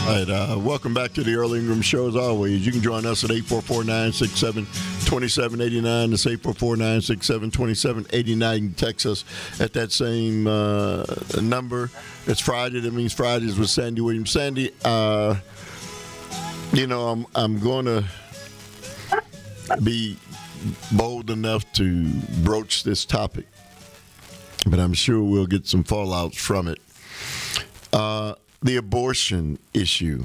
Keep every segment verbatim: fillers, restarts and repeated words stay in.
All right, uh, welcome back to the Early Ingram Show. As always, you can join us at eight four four, nine six seven, two seven eight nine. That's eight four four, nine six seven, two seven eight nine. You can text us at that same uh, number. It's Friday. That means Fridays with Sandy Williams. Sandy, uh, you know, I'm I'm going to be bold enough to broach this topic, but I'm sure we'll get some fallouts from it. Uh, the abortion issue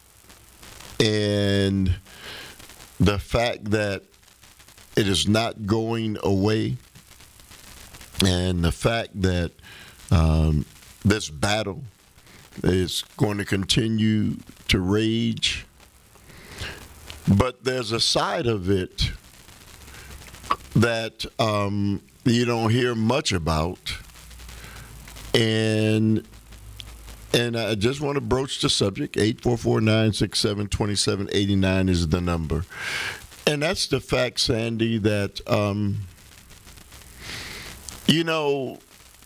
and the fact that it is not going away, and the fact that um, this battle is going to continue to rage. But there's a side of it that um, you don't hear much about, and And I just want to broach the subject. eight four four, nine six seven, two seven eight nine is the number. And that's the fact, Sandy, that, um, you know,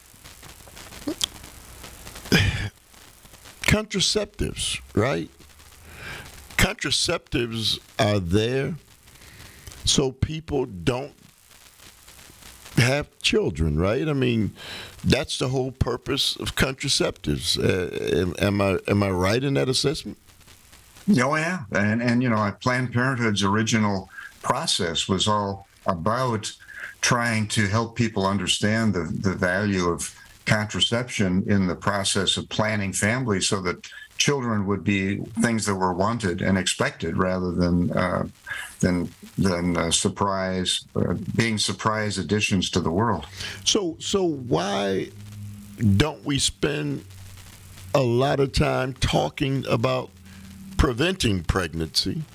contraceptives, right? Contraceptives are there so people don't have children, right? I mean, that's the whole purpose of contraceptives. Uh, am, am I am I right in that assessment? Oh yeah, and and you know, Planned Parenthood's original process was all about trying to help people understand the the value of contraception in the process of planning families, so that children would be things that were wanted and expected rather than uh, than than uh, surprise uh, being surprise additions to the world. So so why don't we spend a lot of time talking about preventing pregnancy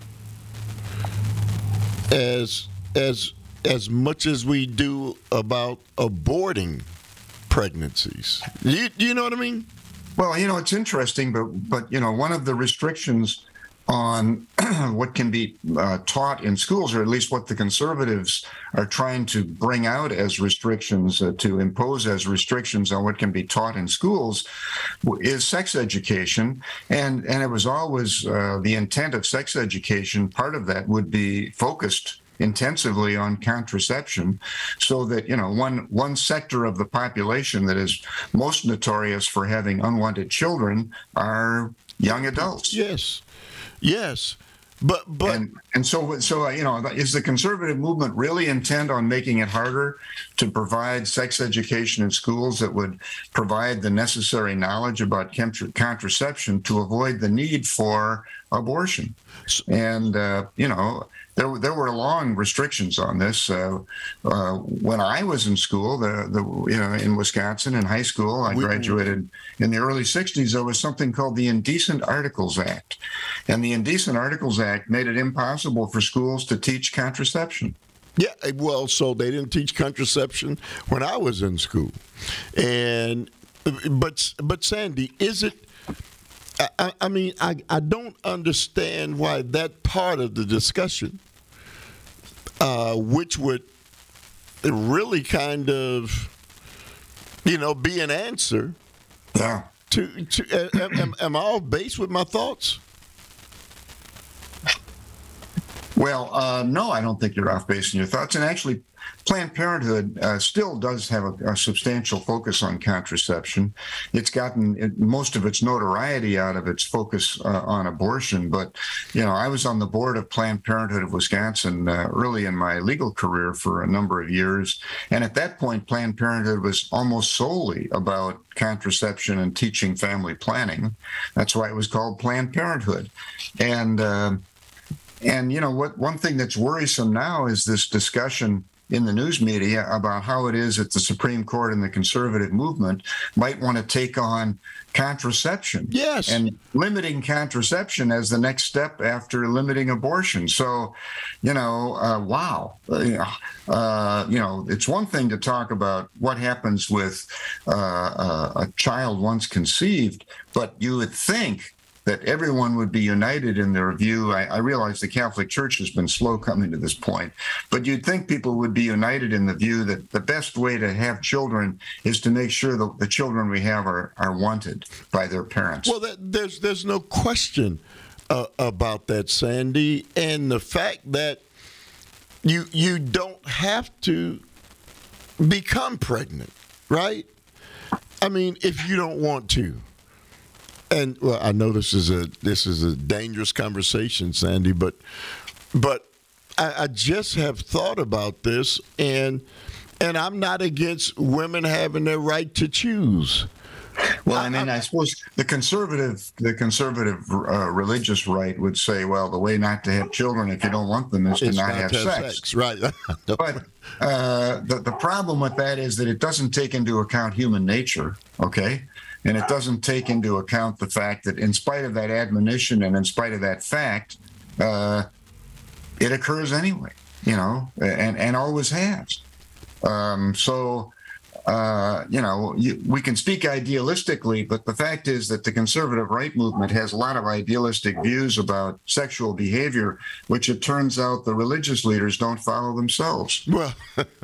as as as much as we do about aborting pregnancies? You, do you know what I mean? Well, you know, it's interesting, but, but you know, one of the restrictions on what can be uh, taught in schools, or at least what the conservatives are trying to bring out as restrictions, uh, to impose as restrictions on what can be taught in schools, is sex education. And, and it was always uh, the intent of sex education, part of that would be focused intensively on contraception, so that, you know, one one sector of the population that is most notorious for having unwanted children are young adults. Yes, yes, but but and, and so so you know, is the conservative movement really intent on making it harder to provide sex education in schools that would provide the necessary knowledge about contra- contraception to avoid the need for abortion? And uh, you know. There, there were long restrictions on this. Uh, uh, when I was in school, the, the you know in Wisconsin in high school, I graduated in the early sixties. There was something called the Indecent Articles Act, and the Indecent Articles Act made it impossible for schools to teach contraception. Yeah, well, so they didn't teach contraception when I was in school, and but but Sandy, is it? I, I mean, I, I don't understand why that part of the discussion, uh, which would really kind of, you know, be an answer. Yeah. To, to uh, am, am I off base with my thoughts? Well, uh, no, I don't think you're off base in your thoughts. And actually, Planned Parenthood uh, still does have a, a substantial focus on contraception. It's gotten it, most of its notoriety out of its focus uh, on abortion. But, you know, I was on the board of Planned Parenthood of Wisconsin uh, early in my legal career for a number of years. And at that point, Planned Parenthood was almost solely about contraception and teaching family planning. That's why it was called Planned Parenthood. And, uh, and you know, what one thing that's worrisome now is this discussion in the news media about how it is that the Supreme Court and the conservative movement might want to take on contraception. Yes. And limiting contraception as the next step after limiting abortion. So, you know, uh, wow. Uh, you know, it's one thing to talk about what happens with uh, a child once conceived, but you would think that everyone would be united in their view. I, I realize the Catholic Church has been slow coming to this point, but you'd think people would be united in the view that the best way to have children is to make sure that the children we have are, are wanted by their parents. Well, that, there's there's no question uh, about that, Sandy, and the fact that you you don't have to become pregnant, right? I mean, if you don't want to. And well, I know this is a this is a dangerous conversation, Sandy, but but I, I just have thought about this, and and I'm not against women having their right to choose. Well, I mean, I suppose the conservative, the conservative uh, religious right would say, well, the way not to have children if you don't want them is to It's not, not have, to have sex. sex, right? But uh, the the problem with that is that it doesn't take into account human nature. Okay. And it doesn't take into account the fact that in spite of that admonition and in spite of that fact, uh, it occurs anyway, you know, and, and always has. Um, so, uh, you know, you, we can speak idealistically, but the fact is that the conservative right movement has a lot of idealistic views about sexual behavior, which it turns out the religious leaders don't follow themselves. Well,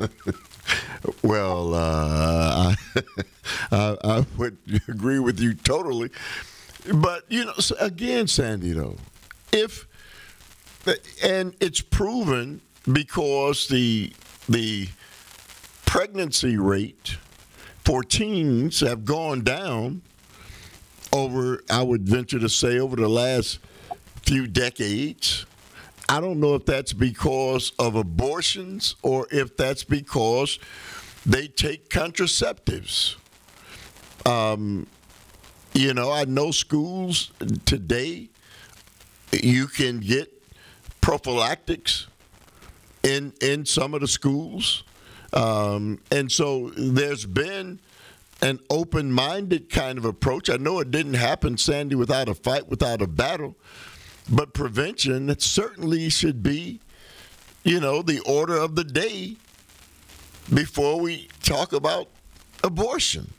well, uh, I, I, I would agree with you totally. But, you know, so again, Sandy, though, if, and it's proven because the, the pregnancy rate for teens have gone down over, I would venture to say, over the last few decades. I don't know if that's because of abortions or if that's because they take contraceptives. Um, you know, I know schools today, you can get prophylactics in in some of the schools. Um, and so there's been an open-minded kind of approach. I know it didn't happen, Sandy, without a fight, without a battle. But prevention certainly should be, you know, the order of the day before we talk about abortion.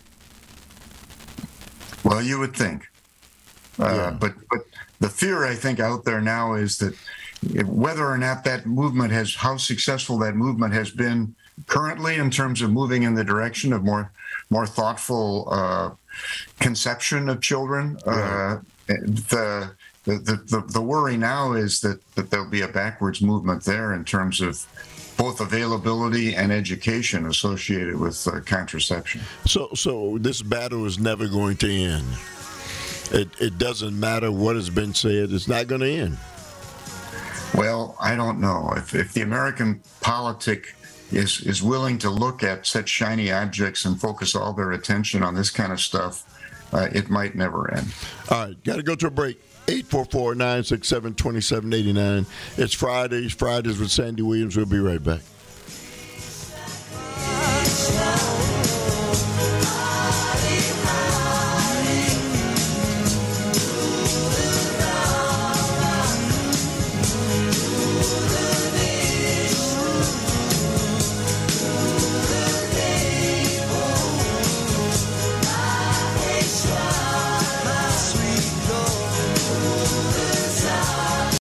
Well, you would think. Uh, Yeah. But but the fear, I think, out there now is that whether or not that movement has, how successful that movement has been currently in terms of moving in the direction of more more thoughtful uh, conception of children, uh, the The, the, the worry now is that, that there'll be a backwards movement there in terms of both availability and education associated with uh, contraception. So so this battle is never going to end. It, it doesn't matter what has been said. It's not going to end. Well, I don't know. If, if the American politic is, is willing to look at such shiny objects and focus all their attention on this kind of stuff, uh, it might never end. All right, got to go to a break. eight four four, nine six seven, two seven eight nine. It's Fridays. Fridays with Sandy Williams. We'll be right back.